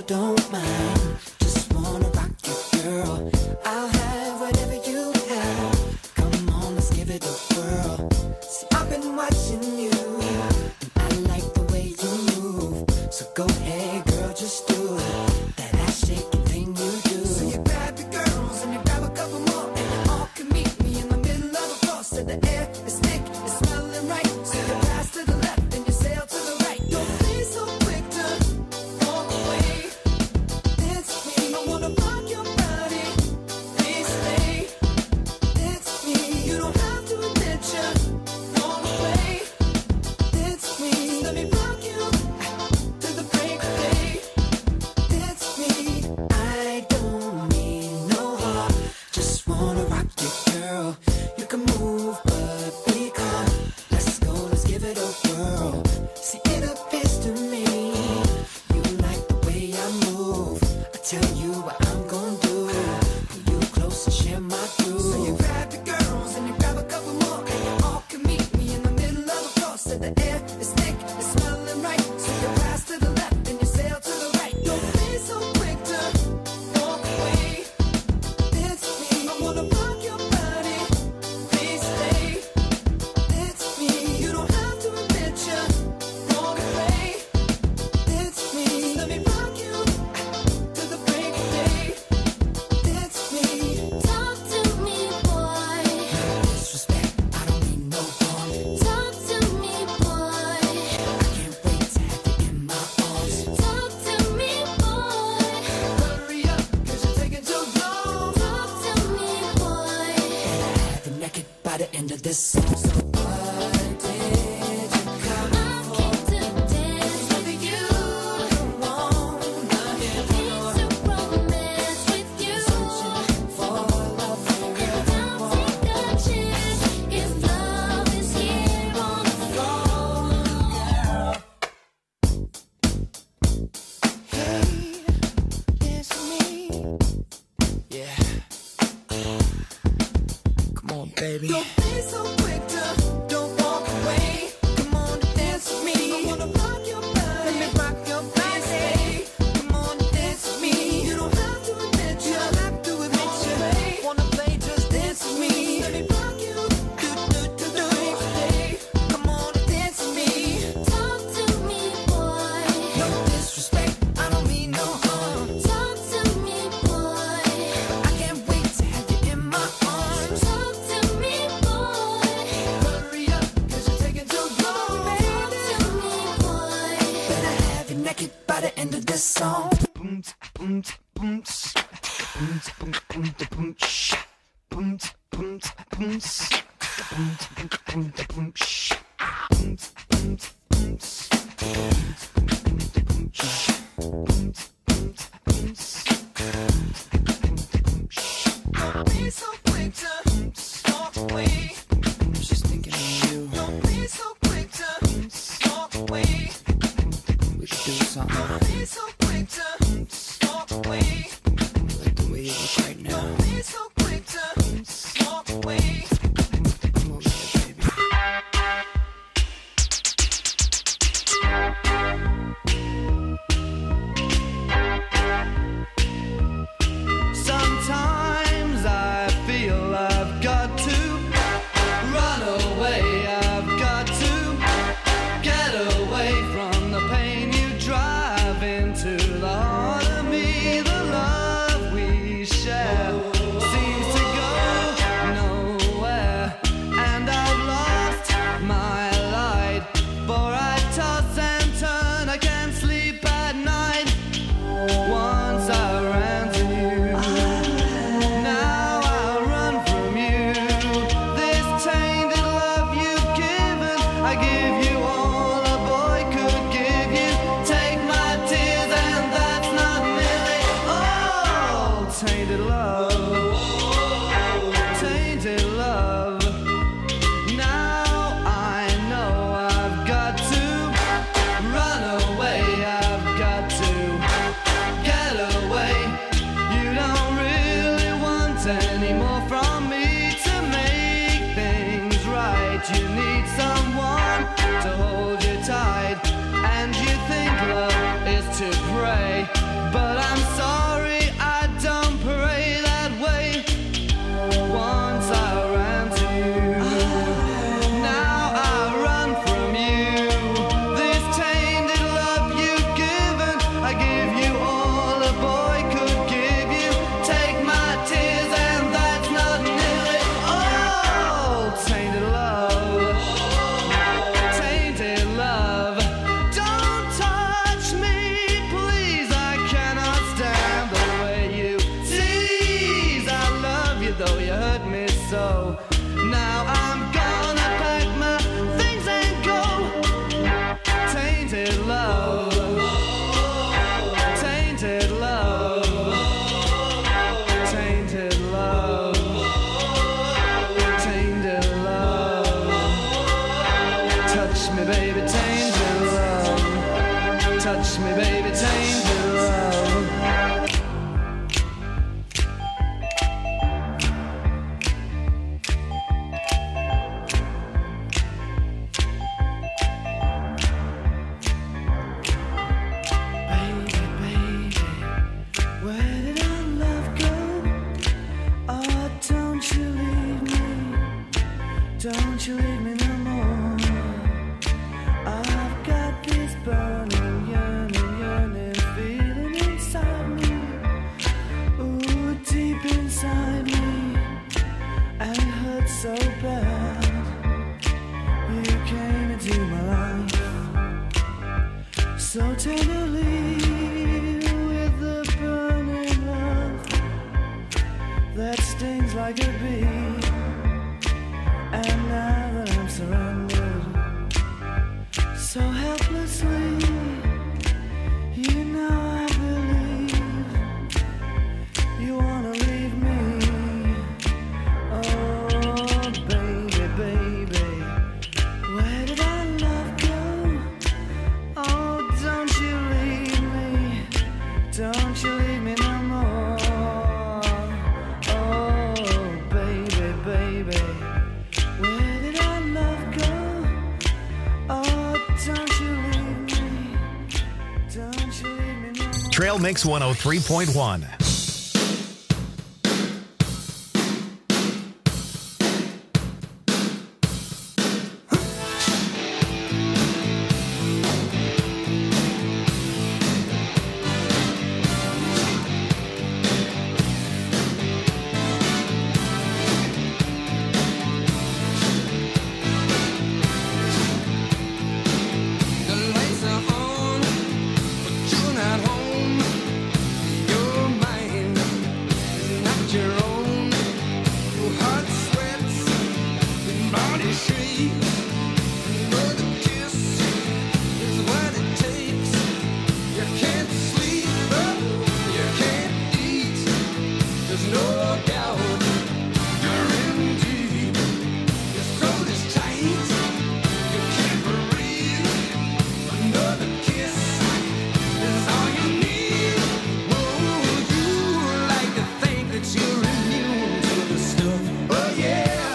don't mind. Just wanna rock you, girl. I'll have whatever you have. Come on, let's give it a whirl. See, I've been watching you, and I like the way you move. So go ahead, girl, just do it. That ass shaking thing you do. So you grab your girls and you grab a couple more, and you all can meet me in the middle of the floor. So the air is thick, it's smelling right. So you pass to the left and you sail to the right. Don't be so quick to walk away. Dance with me, I wanna rock your body. Please stay. Dance with me, you don't have to admit you want away. Dance with me, let me rock you till the break of day. Dance with me, I don't mean no harm. Just wanna rock you, girl. You can move, but be calm. Let's go, let's give it a whirl. See, it appears to me you like the way I move. I tell you what I'm gonna do. Pull you close and share my groove. So you grab your girls and you grab a couple more, and you all can meet me in the middle of the floor. So the air is thick, it's smelling right. So you pass to the left and you sail to the right. Don't be so quick to walk away. Dance with me, I wanna rock your body. Please stay. Dance with me, you don't have to admit you want away. Dance with me, let me rock you till the break of day. Dance with me. Talk to me, boy. Disrespect, I don't mean no harm. Talk to me, boy. I can't wait to have you in my arms. Talk to me, boy. Hurry up, cause you're taking too long. Talk to me, boy. Have you naked by the end of this song. So what did you come I came to dance with you. wanna hear? Came to romance with you. For love, And I'll take a chance if love is here on the floor. hey, it's me. Yeah. Come on, baby. Don't be so quick to don't walk away. Come on and dance with me. I wanna rock your body. Let me rock your body. Come on and dance with me. You don't have to admit you. Don't have to admit you. Wanna play, just dance with me. Let me rock you. Do. Come on and dance with me. Talk to me, boy. No disrespect, I don't mean no harm. Talk to me, boy. I can't wait to have you in my arms. Talk to me, boy. Hurry up, cause you're taking too long, Talk baby. to me, boy. Better have you naked by the end of this song. Don't be so quick to walk away. Just thinking of you. Don't be so quick to walk away. We should do something. Don't be so quick to walk away. Like the way you look right now. Don't be so quick to walk away. Come over here, baby. Sometimes I feel I've got to run away. I've got to get away from the pain you drive into the heart of me. The love we share seems to go nowhere, and I've lost my light. For I toss and turn, I can't sleep at night. Once I ran to you, now I run from you. This tainted love you've given, I give you all a boy could give you. Take my tears and that's not nearly all. Tainted love, tainted love. Now I know I've got to run away. I've got to get away. You don't really want any more from me to make things right. You need someone to hold you tight, and you think love is to pray, but though you hurt me so. Now I'm gonna pack my things and go. Tainted love, tainted love, tainted love, tainted love. Touch me, baby, tainted love. Touch me, baby, tainted love. Baby, baby, where did our love go? Oh, don't you leave me. Don't you leave me no more. I've got this burning, yearning, yearning feeling inside me. Ooh, deep inside me. And it hurts so bad. You came into my life so tenderly with the burning love that stings like a bee. And now that I'm surrounded so helplessly, you know I believe you wanna leave me. Oh, baby, baby, where did our love go? Oh, don't you leave me. Don't you leave me no more. Oh, baby, baby, where did our love go? Oh, don't you leave me. Don't you leave me no more. Trail Mix 103.1. The lights are on, but you're not home. Your mind is not your own. Your heart sweats, your body shakes. Another kiss is what it takes. You can't sleep, you can't eat. There's no doubt you're in deep. Your soul is tight. You can't breathe. Another kiss is all you need. Oh, you like to think that you're immune to the stuff. Oh yeah.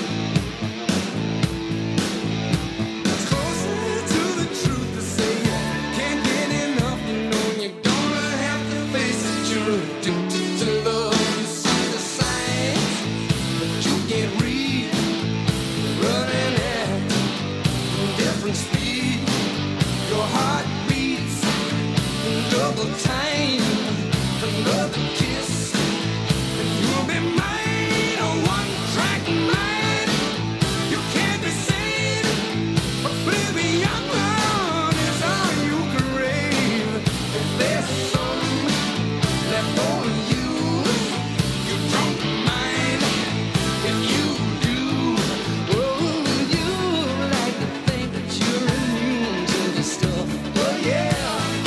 It's closer to the truth to say you can't get enough. You know you're gonna have to face it. You're addicted to love. You see the signs, but you can't read. You're running at different speed. Your heart beats double time. Another kiss, and you'll be mine. A one-track mind. You can't be sane. Oblivion is all you crave. If there's some left over you, you don't mind. If you do, oh, you like to think that you're immune to the stuff. Oh yeah.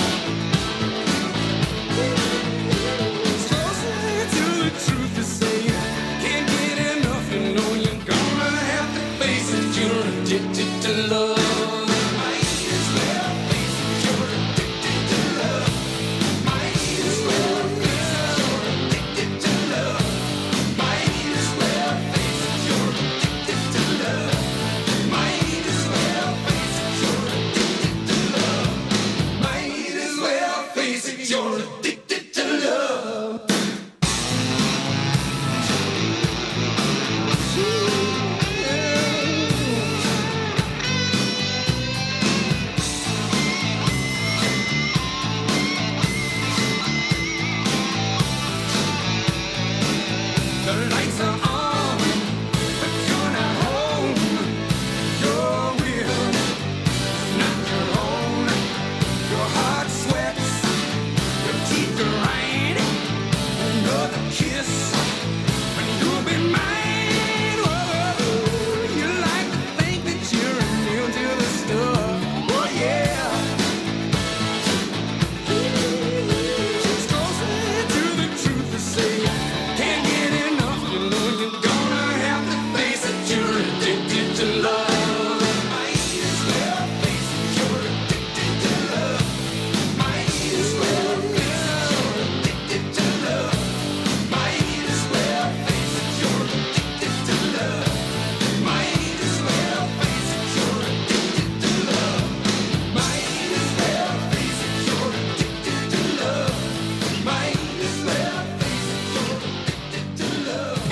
It's closer to the truth to say you can't get enough. You know you're gonna have to face it. You're addicted to love. Might as well face it. You're addicted to love. Might as well face it. You're addicted to love. Might as well face it. You're addicted to love. Might as well face it. You're addicted to love. Might as well face it. You're addicted to love. The lights are on, but you're not home. Your will is not your own. Your heart sweats, your teeth grind. Another kiss, and you'll be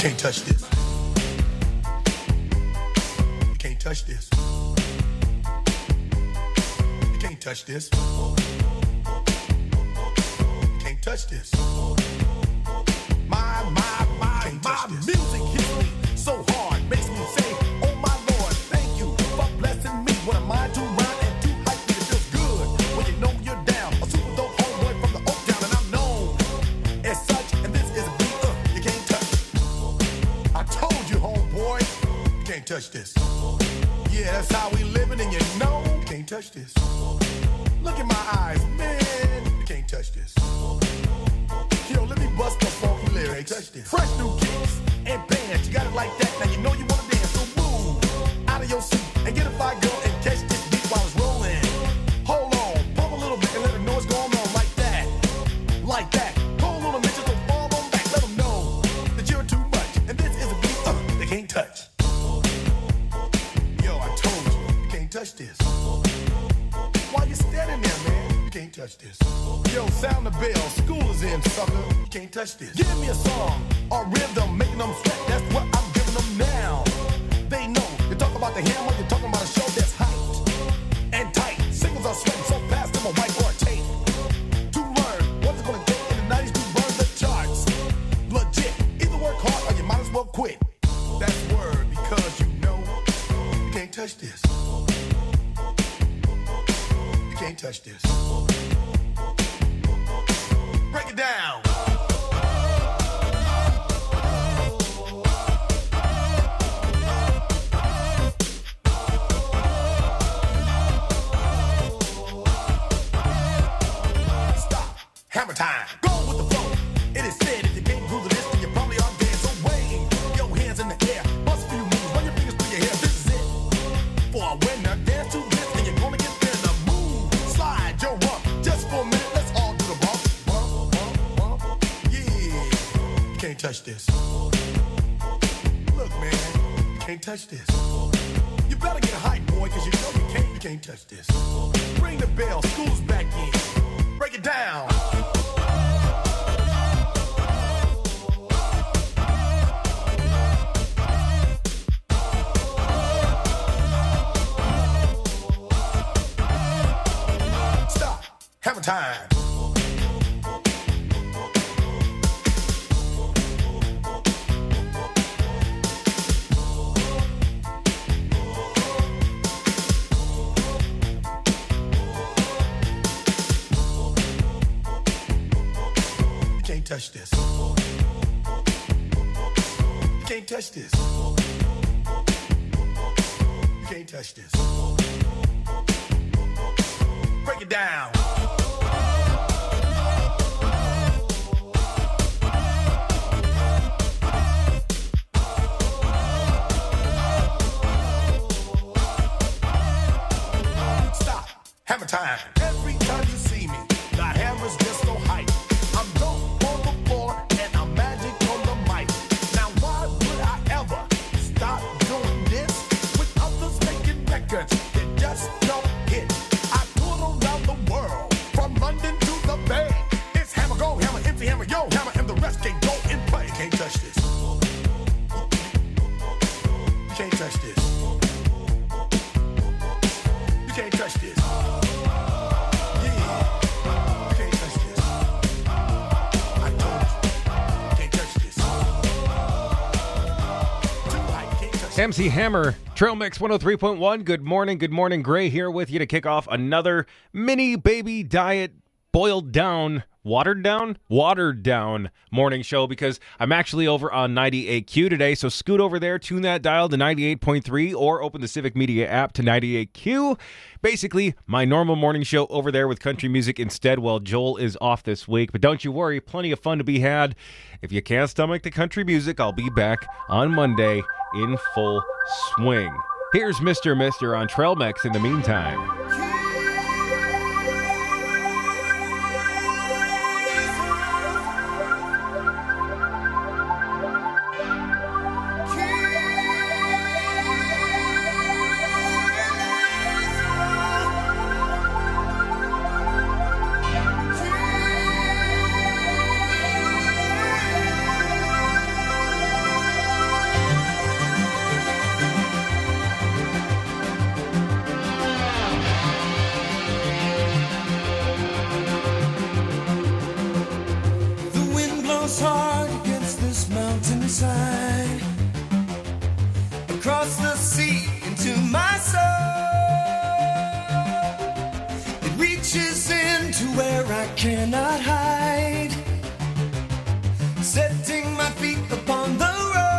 can't touch this. You can't touch this. You can't touch this. You can't touch this. My music hits me so hard, makes me say, oh my Lord, thank you for blessing me. What am I to rhyme and to hype me? It feels good when you know you're down. A super dope homeboy from the Oak Town, and I'm known as such. And this is a beat you can't touch. I told you, homeboy, you can't touch this. Yeah, that's how we living, and you know you can't touch this. Look in my eyes, man, you can't touch this. Yo, let me bust the funky lyrics. Fresh new kicks and bands, you got it like that. Now you know you wanna dance, so move out of your seat and get a fire girl and catch this beat while it's rolling. Hold on, pump a little bit and let her know what's going on like that, like that. Hold on a minute, so fall on back, let them know that you're too much. And this is a beat they can't touch. Yo, I told you can't touch this. Why you standing there, man? You can't touch this. Yo, sound the bell, school is in, sucker. You can't touch this. Give me a song or rhythm, making them sweat. That's what I'm giving them now. They know. You talk about the hammer, you're talking about a show that's hyped and tight. Singles are sweating so fast, them a white or a tape. To learn what's it gonna take in the 90s to burn the charts. Legit. Either work hard or you might as well quit. That's word because you know you can't touch this. You can't touch this. Break it down. Stop. Hammer time. Go with the flow. It is said if you can't groove to this, then you probably are dead. So wave your hands in the air. Bust a few moves. Run your fingers through your hair. This is it. For a winner, dance to this, and you're gonna get there. Now move, slide your rump. Just for a minute, let's all do the bump. Bump, bump, bump. Yeah. You can't touch this. Look, man, you can't touch this. You better get hype, boy, because you know you can't touch this. Ring the bell, school's back in. Break it down. Stop. Hammer time. You can't touch this. You can't touch this. You can't touch this. Break it down. Stop. Hammer time. Every time you see me, the hammer's just so hype. I'm dope on the floor and I'm magic on the mic. Now why would I ever stop doing this with others making records that just don't hit? I tour around the world from London to the Bay. It's hammer go, hammer empty, hammer yo, hammer, and the rest can go and play. You can't touch this. You can't touch this. You can't touch this. MC Hammer, Trail Mix 103.1. Good morning, Gray here with you to kick off another mini baby diet boiled down, watered down morning show because I'm actually over on 98Q today. So scoot over there, tune that dial to 98.3 or open the Civic Media app to 98Q. Basically, my normal morning show over there with country music instead while Joel is off this week. But don't you worry, plenty of fun to be had. If you can't stomach the country music, I'll be back on Monday in full swing. Here's Mr. Mister on Trail Mix in the meantime. tide across the sea into my soul. It reaches into where I cannot hide, setting my feet upon the road.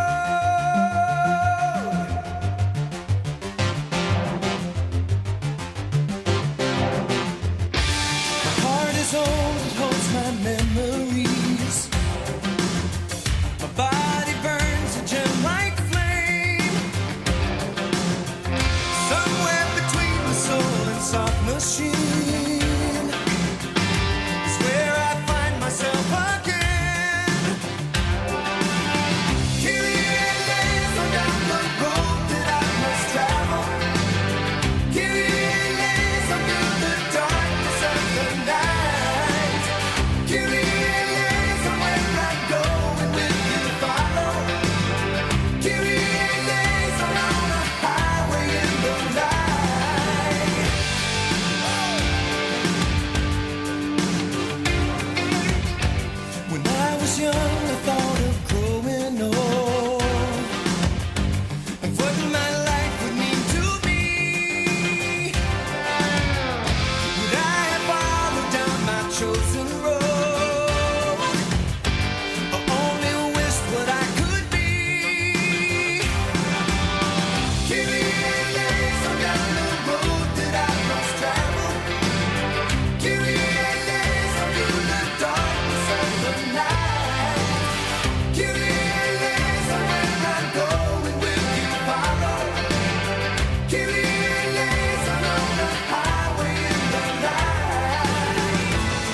My heart is old, it holds my memories. My body burns a gem like flame. Somewhere between the soul and soft machine is where I find myself again. Kyrie eleison, down the road that I must travel. Kyrie eleison, through the darkness of the night. Kyrie eleison, where I go and will you follow? Kyrie eleison, on a highway in the night. When I was young, I thought of growing old and what my life would mean to me. Would I have followed down my chosen road, or only wished what I could be? Kyrie eleison, down the road that I must travel. Kyrie eleison, through the darkness of the night. Kyrie eleison, where I go and will you follow? Kyrie eleison, on the highway in the night.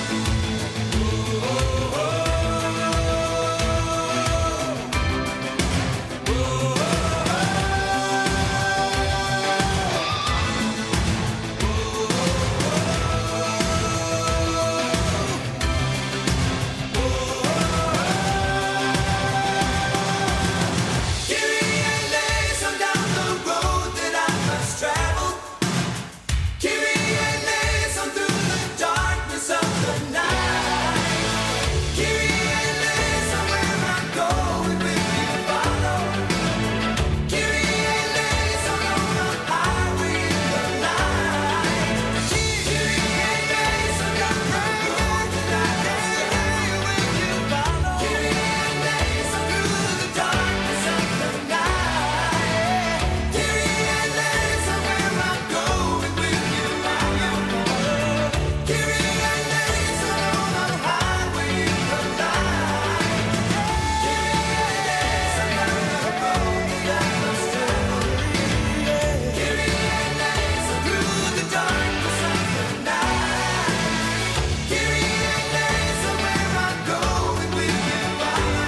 Kyrie eleison, down the road that I must travel. Kyrie eleison, through the darkness of the night. Kyrie eleison, where I go and will you follow? Kyrie eleison, on the highway in the night. Kyrie eleison, down the road that I must travel. Will you follow? Kyrie eleison, through the darkness of the night. Kyrie eleison, where I go and will you follow? Kyrie eleison, on the highway in the night. Kyrie eleison, down the road that I must travel. Kyrie eleison, through the darkness of the night. Kyrie eleison, where I go and will you follow?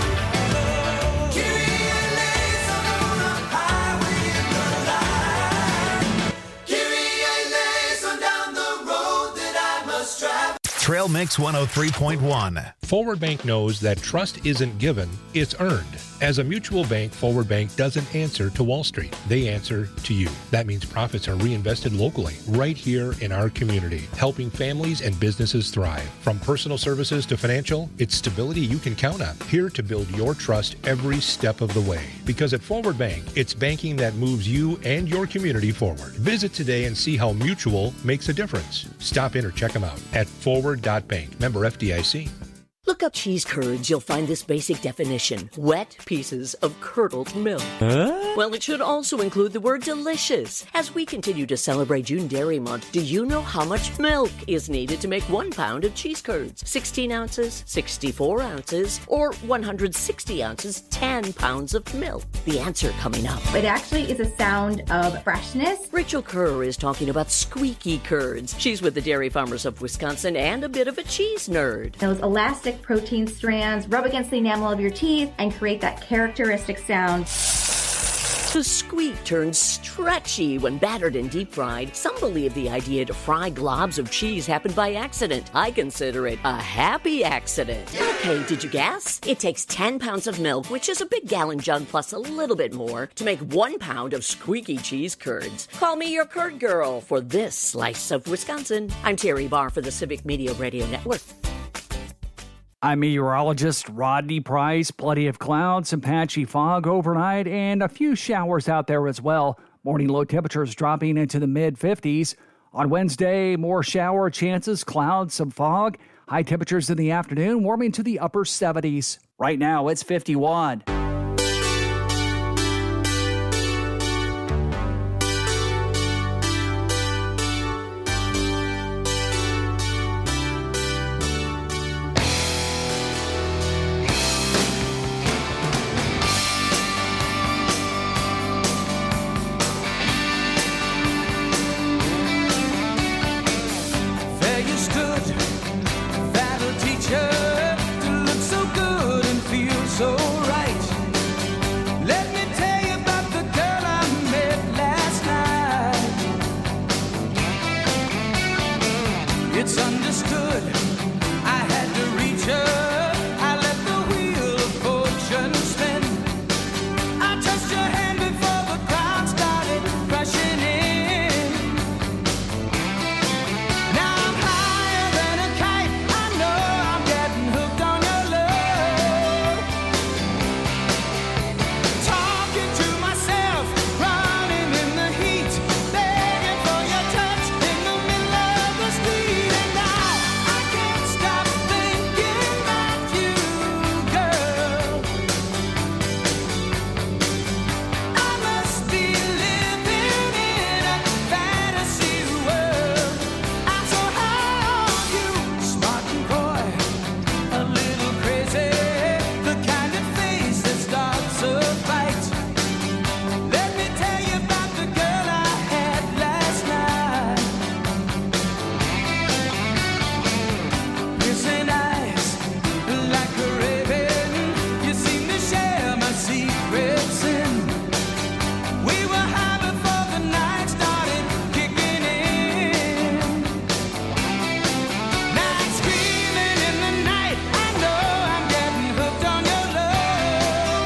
Kyrie eleison, on the highway in the night. Kyrie eleison, down the road that I must travel. Trail Mix 103.1. Forward Bank knows that trust isn't given, it's earned. As a mutual bank, Forward Bank doesn't answer to Wall Street. They answer to you. That means profits are reinvested locally, right here in our community, helping families and businesses thrive. From personal services to financial, it's stability you can count on. Here to build your trust every step of the way. Because at Forward Bank, it's banking that moves you and your community forward. Visit today and see how Mutual makes a difference. Stop in or check them out at forward.bank. Member FDIC. Look up cheese curds, you'll find this basic definition. Wet pieces of curdled milk. Well, it should also include the word delicious. As we continue to celebrate June Dairy Month, do you know how much milk is needed to make 1 pound of cheese curds? 16 ounces, 64 ounces, or 160 ounces, 10 pounds of milk? The answer coming up. It actually is a sound of freshness. Rachel Kerr is talking about squeaky curds. She's with the Dairy Farmers of Wisconsin and a bit of a cheese nerd. Those elastic protein strands rub against the enamel of your teeth and create that characteristic sound. The squeak turns stretchy when battered and deep fried. Some believe the idea to fry globs of cheese happened by accident. I consider it a happy accident. Okay, did you guess? It takes 10 pounds of milk, which is a big gallon jug plus a little bit more, to make 1 pound of squeaky cheese curds. Call me your curd girl for this slice of Wisconsin. I'm Terry Barr for the Civic Media Radio Network. I'm meteorologist Rodney Price. Plenty of clouds, some patchy fog overnight, and a few showers out there as well. Morning low temperatures dropping into the mid-50s. On Wednesday, more shower chances, clouds, some fog. High temperatures in the afternoon, warming to the upper 70s. Right now, it's 51. There you stood, that'll teach her to look so good and feel so right. Let me tell you about the girl I met last night. It's understood, I had to reach her. I let the wheel of fortune spin. I touched her hand before the crowd started rushing in. Now I'm higher than a kite. I know I'm getting hooked on your love. Talking to myself, running in the heat, begging for your touch in the middle of the street. And now I can't stop thinking about you, girl. I must be living in a fantasy world. I'm so high on you, smart and coy, a little crazy, the kind of face that starts a fight. Let me tell you about the girl I had last night. Piercing eyes like a raven, you seem to share my secrets in. We were high before the night started kicking in. Now I'm screaming in the night. I know I'm getting hooked on your love.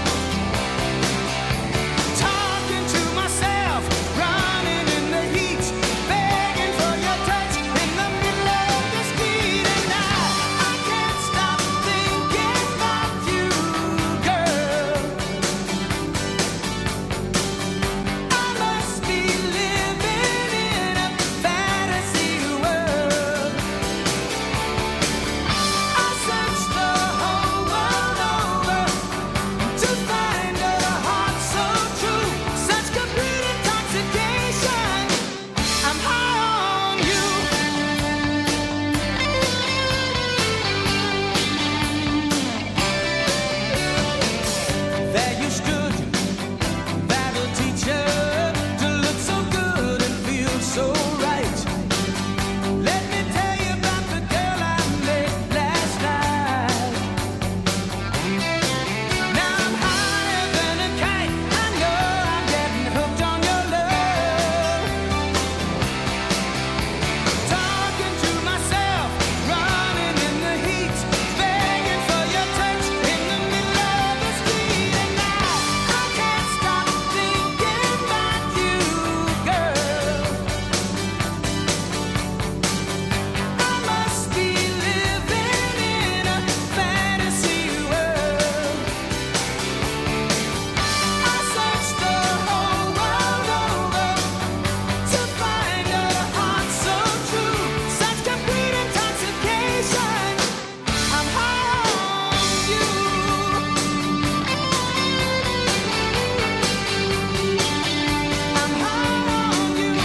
Talking to myself, running in the heat, begging for your touch in the middle of the street. And now I can't stop thinking about you, girl. I must be living in a fantasy world. I searched the whole world over to find a heart so true, such complete intoxication. I'm high on you. There you stood, that'll teach her to look so good and feel so right. Let me tell you about the girl I met last night. Now I'm higher than a kite. I know I'm getting hooked on your love. Talking to myself, running in the heat, begging for your touch in the middle of the street. And now I can't stop thinking about you, girl. I must be living in a fantasy world. I searched the whole world over to find a heart so true, such complete intoxication. I'm high on you. I'm high on you.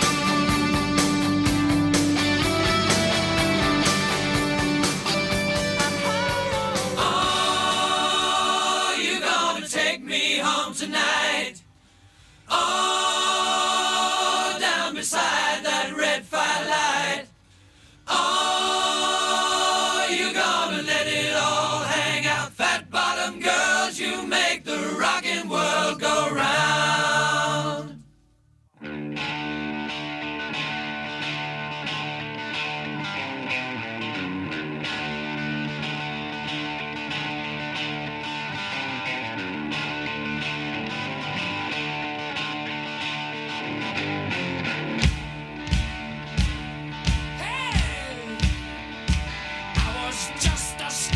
Oh, you gonna take me home tonight? Oh, down beside that red firelight. Oh, you gonna let it all hang out? Fat bottom girls, you make the rockin' world go round. Hey, I was just a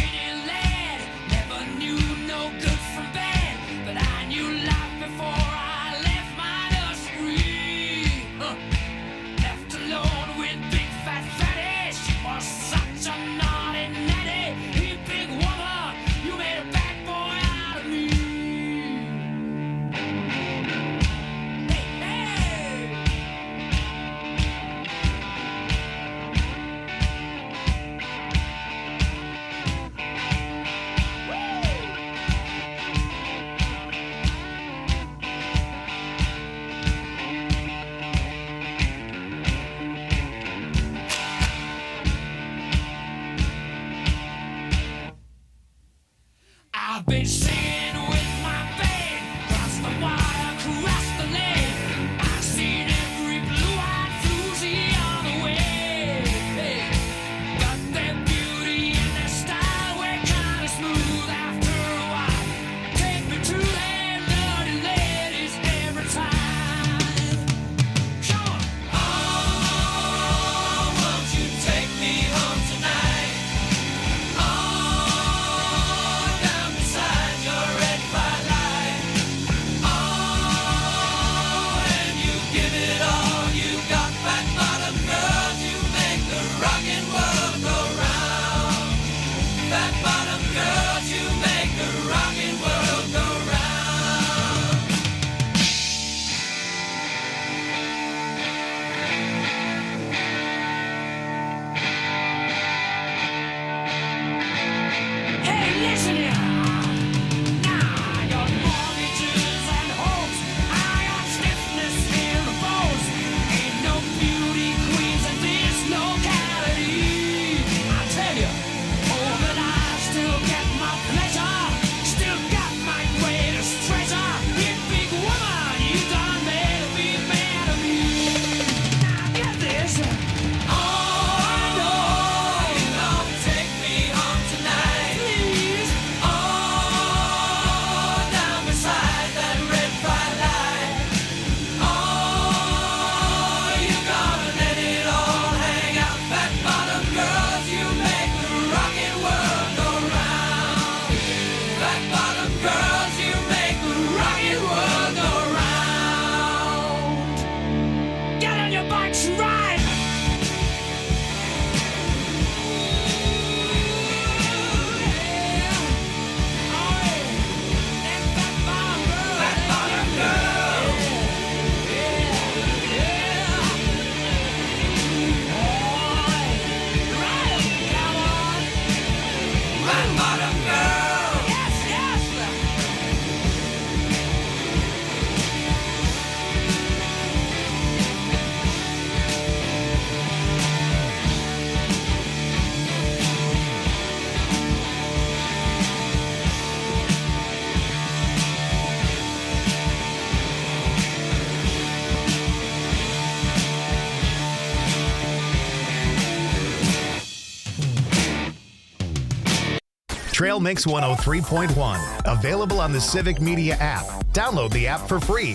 Trail Mix 103.1. Available on the Civic Media app. Download the app for free.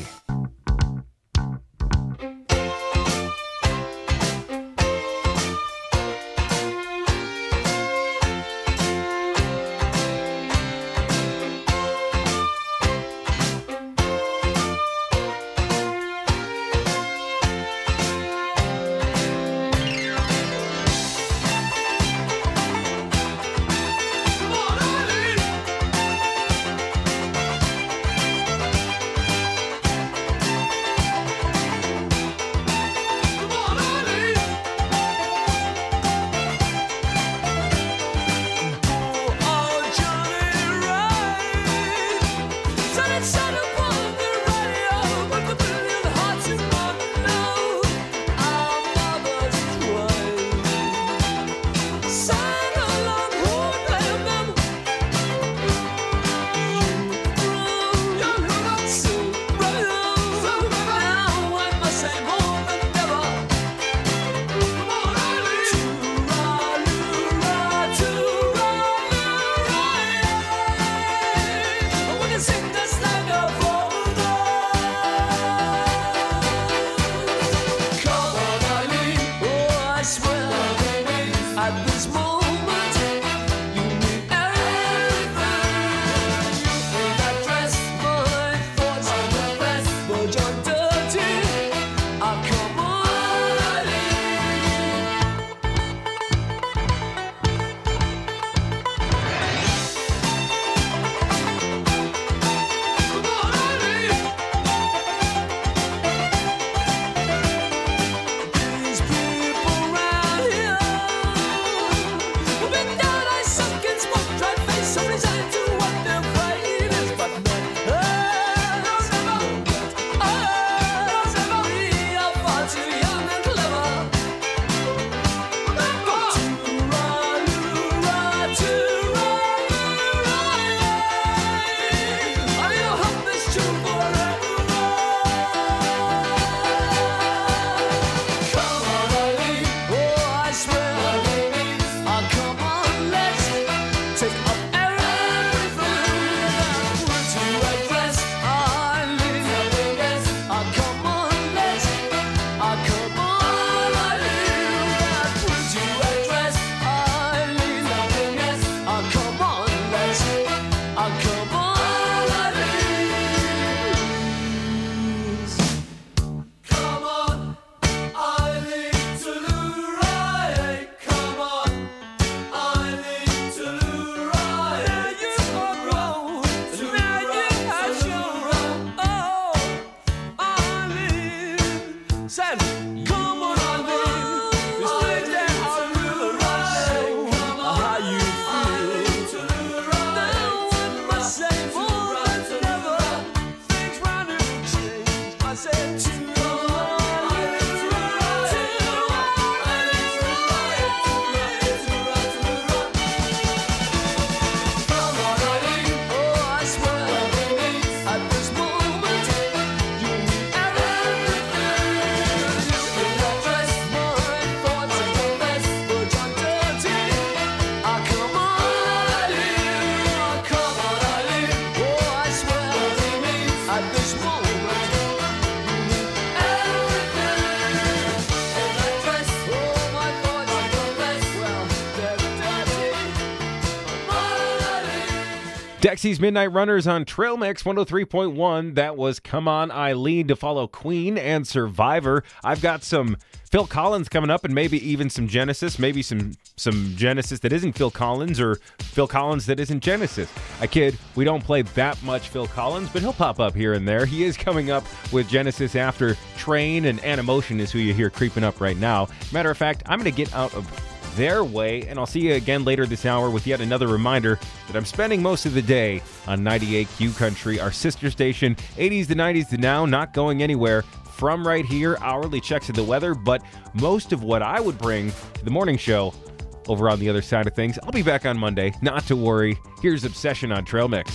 Dexy's Midnight Runners on Trail Mix 103.1. That was Come On Eileen, to follow Queen and Survivor. I've got some Phil Collins coming up and maybe even some Genesis, maybe some Genesis that isn't Phil Collins or Phil Collins that isn't Genesis. I kid, we don't play that much Phil Collins, but he'll pop up here and there. He is coming up with Genesis after Train, and Animotion is who you hear creeping up right now. Matter of fact, I'm going to get out of their way, and I'll see you again later this hour with yet another reminder that I'm spending most of the day on 98Q Country, our sister station, 80s to 90s to now, not going anywhere from right here. Hourly checks of the weather, but most of what I would bring to the morning show over on the other side of things. I'll be back on Monday, not to worry. Here's Obsession on Trail Mix.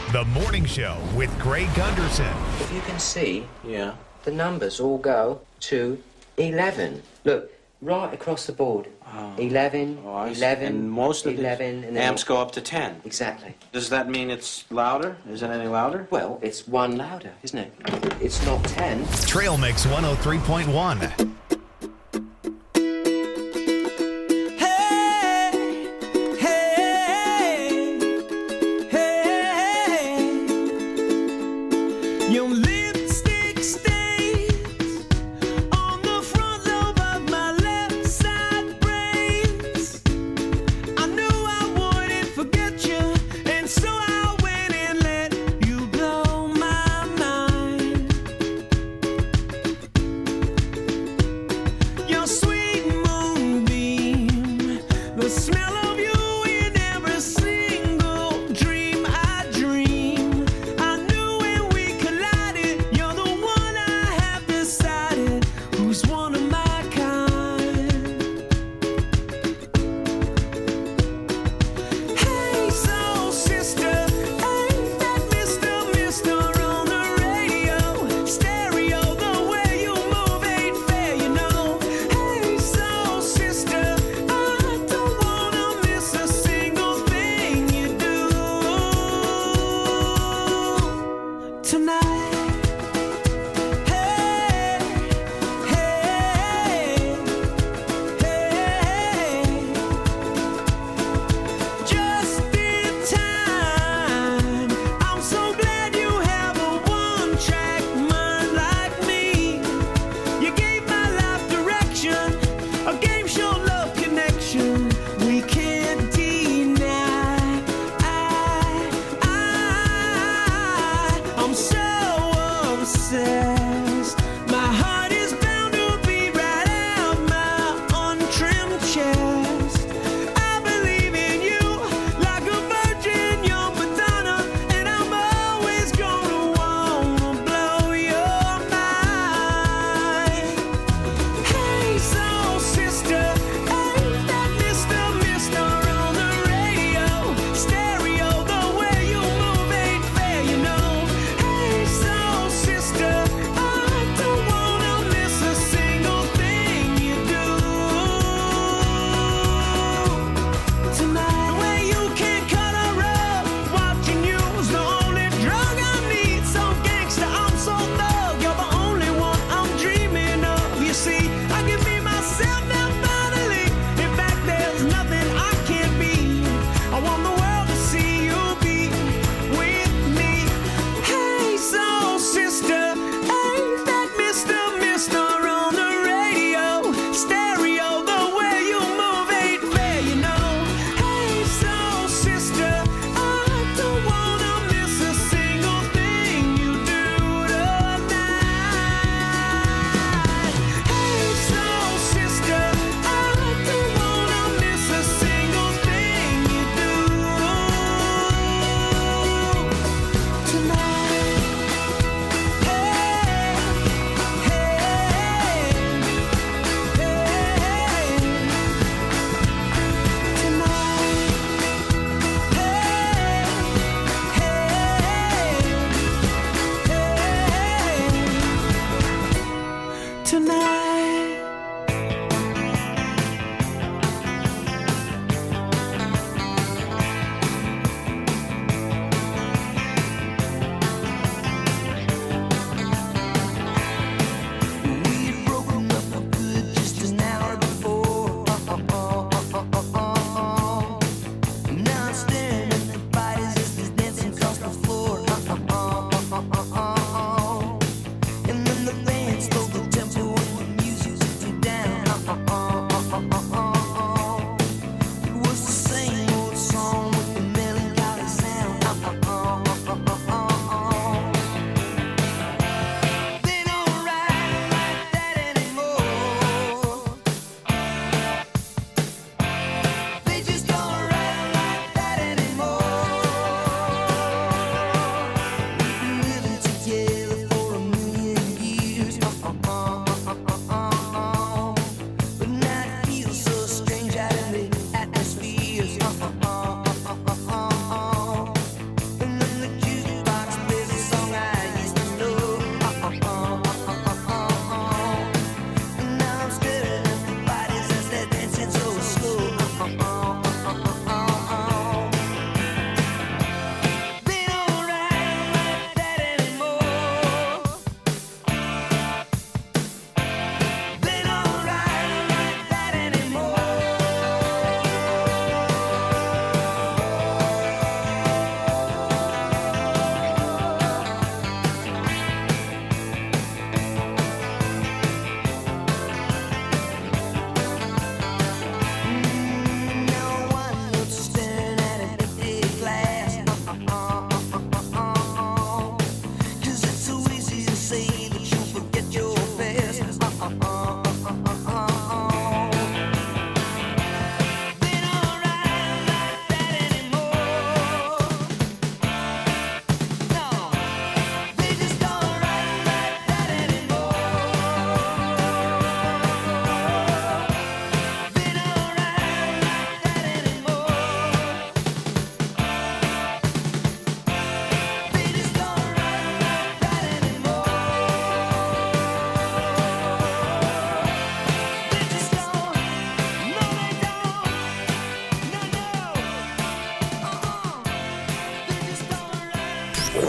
The Morning Show with Greg Gunderson. If you can see, the numbers all go to 11. Look, right across the board. 11, 11, and most of 11, the and then amps go up to 10. Exactly. Does that mean it's louder? Is it any louder? Well, it's one louder, isn't it? It's not 10. Trail Mix 103.1. Your lipstick stains on the front lobe of my left side brains. I knew I wouldn't forget you, and so I went and let you blow my mind. Your sweet moonbeam, the smell of you in every single dream I dream. I knew when we collided, you're the one I have decided who's one of my kind. Hey, soul sister, ain't that Mr. on the radio? Stereo, the way you move ain't fair, you know. Hey, soul sister, I don't wanna miss a single thing you do tonight. Hey, hey, hey, just in time. I'm so glad you have a one-track mind like me. You gave my life direction, a game show love connection we can't deny. I'm so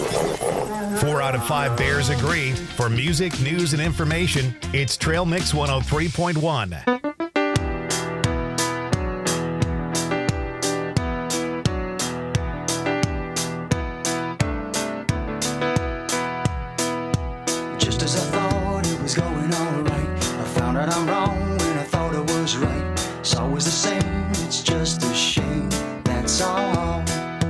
4 out of 5 Bears agree. For music, news, and information, it's Trail Mix 103.1. Just as I thought it was going alright, I found out I'm wrong when I thought I was right. It's always the same, it's just a shame, that's all.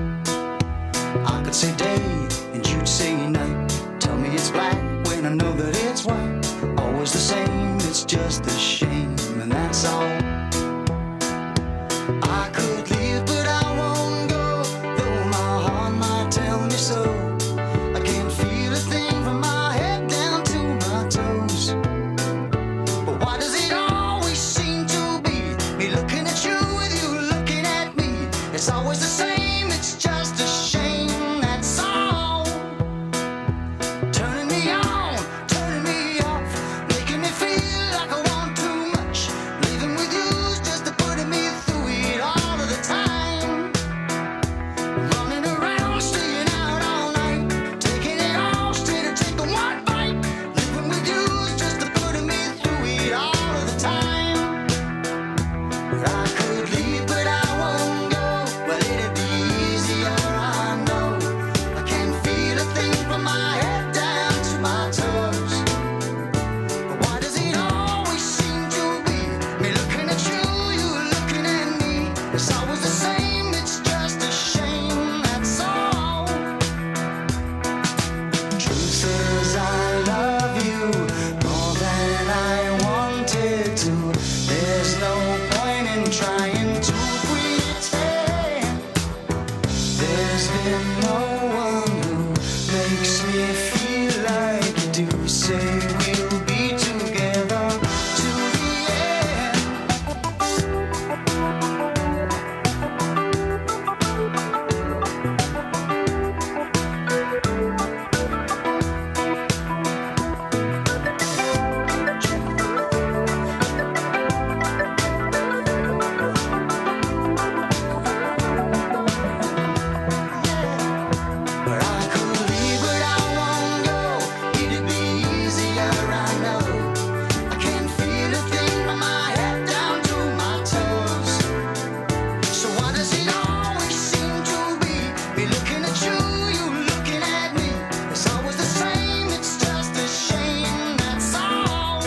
I could say day and you'd say night. Tell me it's black when I know that it's white. Always the same, it's just a shame, and that's all. I could leave, but I won't go, though my heart might tell me so. I can't feel a thing from my head down to my toes. But why does it always seem to be me looking at you with you looking at me? It's always the same, it's just a shame, that's all. Turning me on, turning me off, making me feel like I want too much. Living with you's just putting me through it all of the time. Running around, staying out all night, taking it all straight or taking one bite. Living with you's just putting me through it all of the time. I could leave, but I won't go. Well, it'd be easier, I know. I can't feel a thing from my head down to my toes. But why does it always seem to be me looking at you, you looking at me? It's always the same, it's just a shame, that's all. Truth is, I love you more than I wanted to. There's no point in trying to pretend. There's been no one who makes me feel like you do. Say we'll be together to the end. But I could leave, but I won't go. It'd be easier, I know. I can't feel a thing from my head down to my toes. So why does it always seem to be me looking at you, you looking at me? It's always the same, it's just a shame, that's all.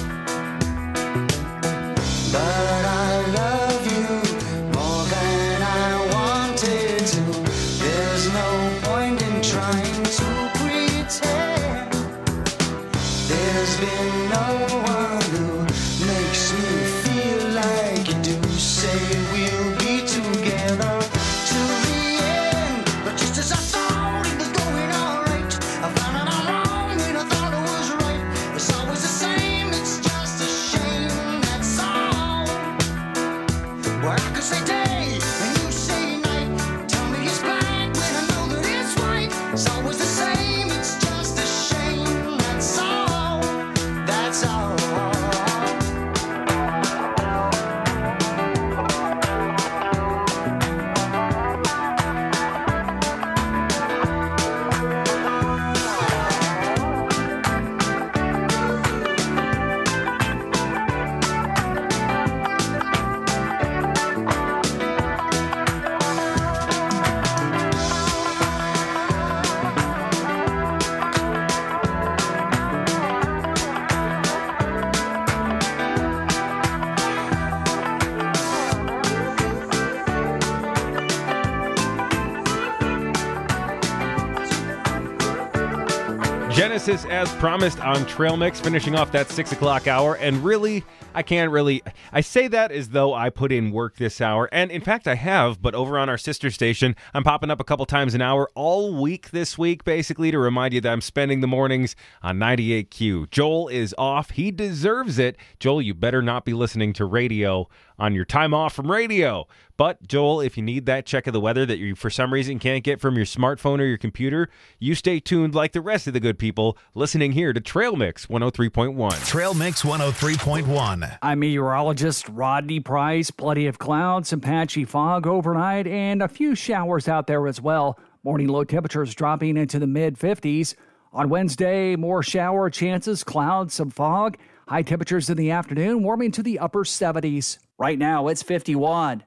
But I love you more than I wanted to. There's no point in trying to pretend. There's been no one who makes me feel like you do. Say we'll be together to the end. But just as I thought it was going alright, I found out I'm wrong when I thought I was right. It's always the same, it's just a shame, that's all. Well, I could say day and you say night. Tell me it's black when I know that it's white. It's always the same, it's just a shame, that's all. That's all. Genesis, as promised, on Trail Mix, finishing off that 6 o'clock hour. And really, I say that as though I put in work this hour. And in fact, I have, but over on our sister station, I'm popping up a couple times an hour all week this week, basically, to remind you that I'm spending the mornings on 98Q. Joel is off. He deserves it. Joel, you better not be listening to radio on your time off from radio. But, Joel, if you need that check of the weather that you, for some reason, can't get from your smartphone or your computer, you stay tuned like the rest of the good people listening here to Trail Mix 103.1. Trail Mix 103.1. I'm meteorologist Rodney Price. Plenty of clouds, some patchy fog overnight, and a few showers out there as well. Morning low temperatures dropping into the mid-50s. On Wednesday, more shower chances, clouds, some fog. High temperatures in the afternoon, warming to the upper 70s. Right now, it's 51.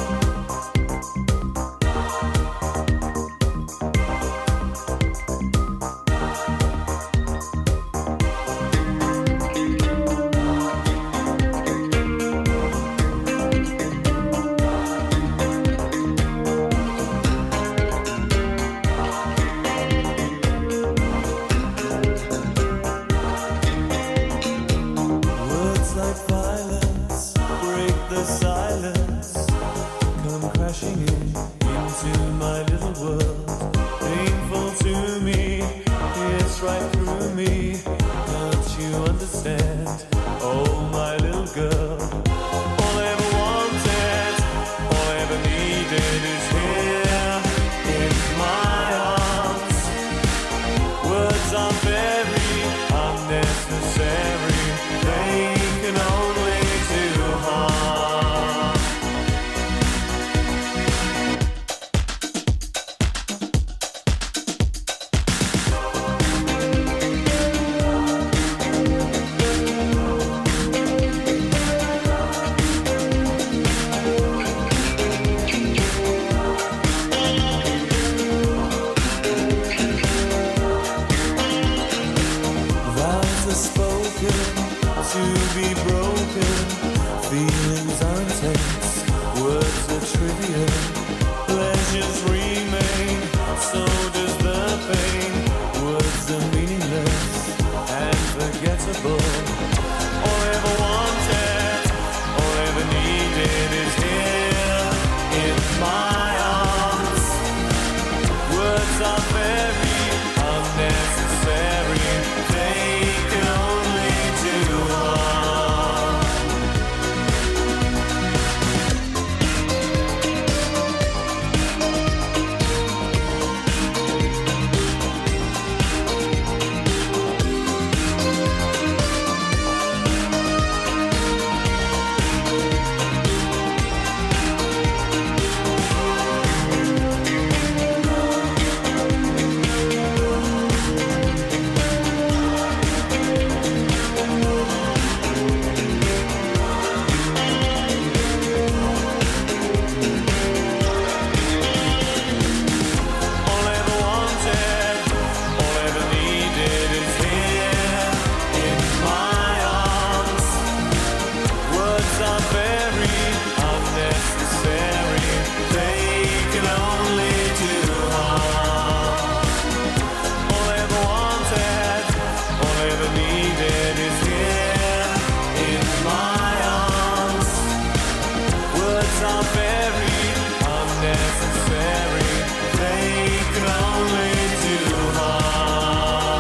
Words like violence break the silence, come crashing into my little world. Painful to me, it's right through me. Don't you understand? Oh, my little girl. All I ever wanted, all I ever needed is here in my arms. Words are very unnecessary. They can only do harm. Vows are spoken to be broken. Feelings are intense, words are trivial. Pleasures remain, so does the pain. Words are meaningless and forgettable. All I ever wanted, all I ever needed is here in my arms. Words are very unnecessary. They can only do harm. All I ever wanted, all I ever needed is here in my arms. Words are very unnecessary. They can only do harm. All I ever wanted, all I ever needed is here in my arms. Words are very unnecessary. They can only do harm.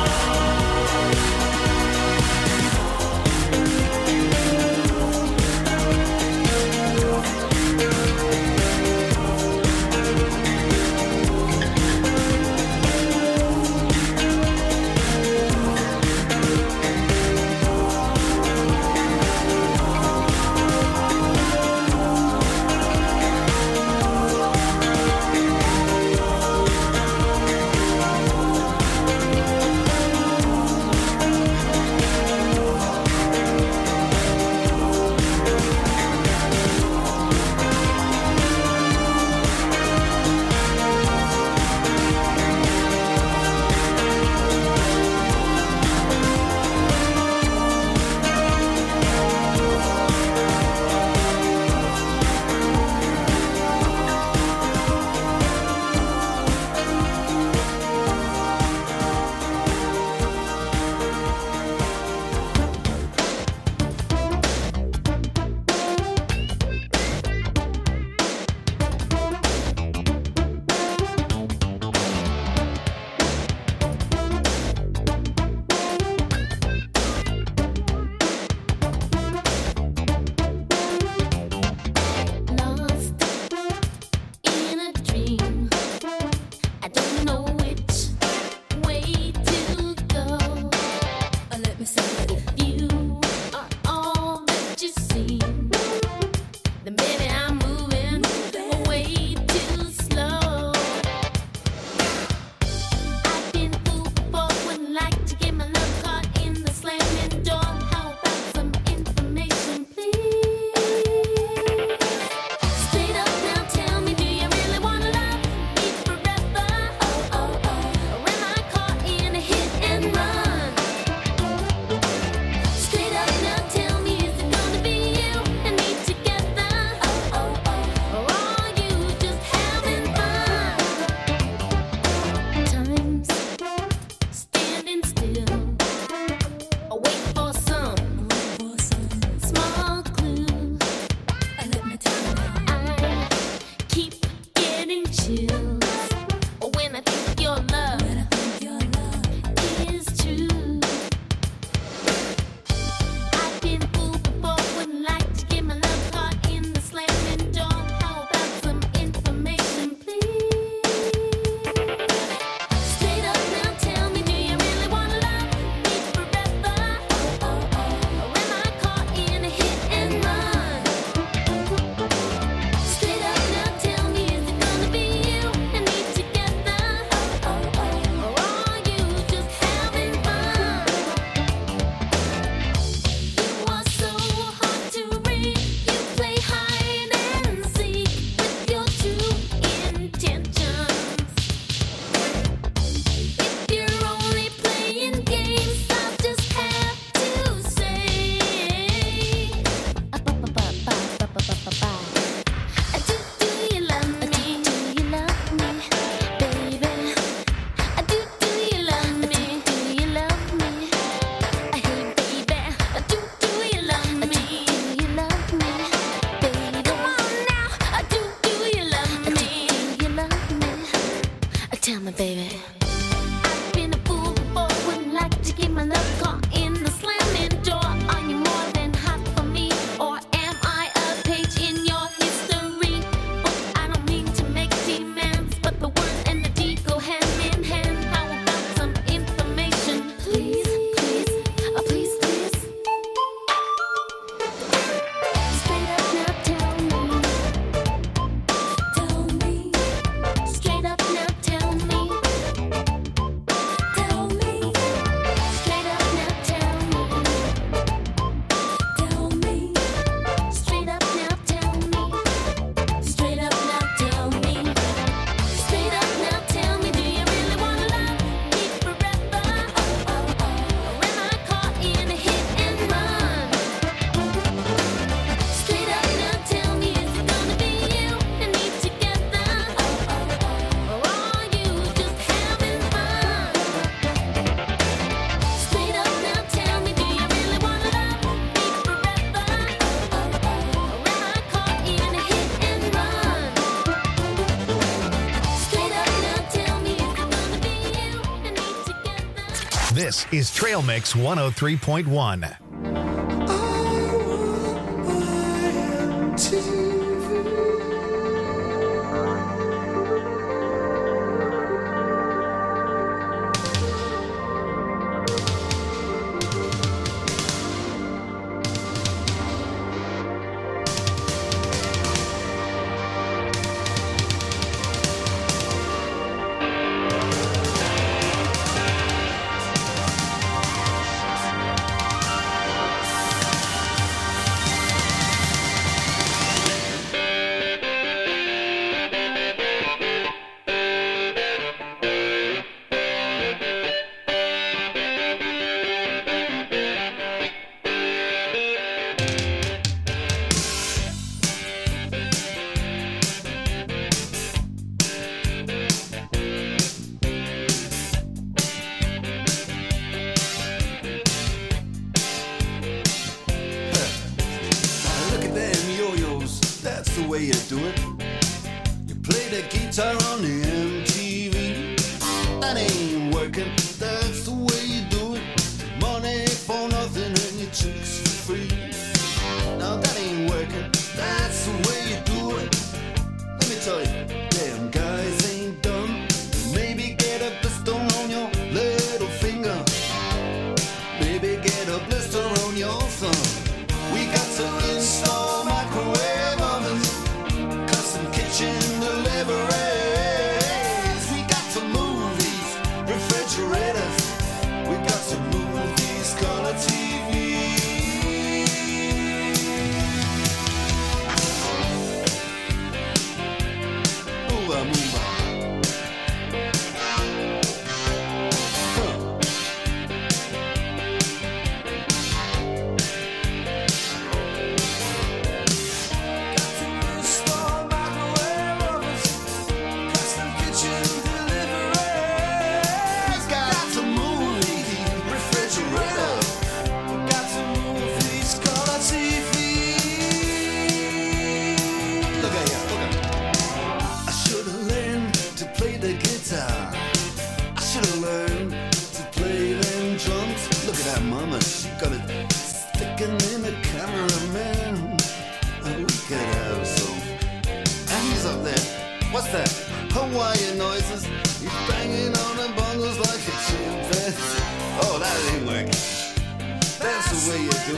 This is Trail Mix 103.1. Look at them yo-yos, that's the way you do it. You play the guitar on the MTV. That ain't working, that's the way you do it. Money for nothing and your chicks for free. Now that ain't working, that's the way you do it. Let me tell you, damn guys ain't dumb. Maybe get a blister on your little finger. Maybe get a blister on your thumb. We got to install microwave ovens, custom kitchen deliveries. We got to move these refrigerators. We got to move these color TVs. Move on, move on. Mama, she got it sticking in the cameraman. Oh, we could have some. And he's up there. What's that? Hawaiian noises. He's banging on the bongos like a chimpanzee. Oh, that ain't working. That's the way you do it.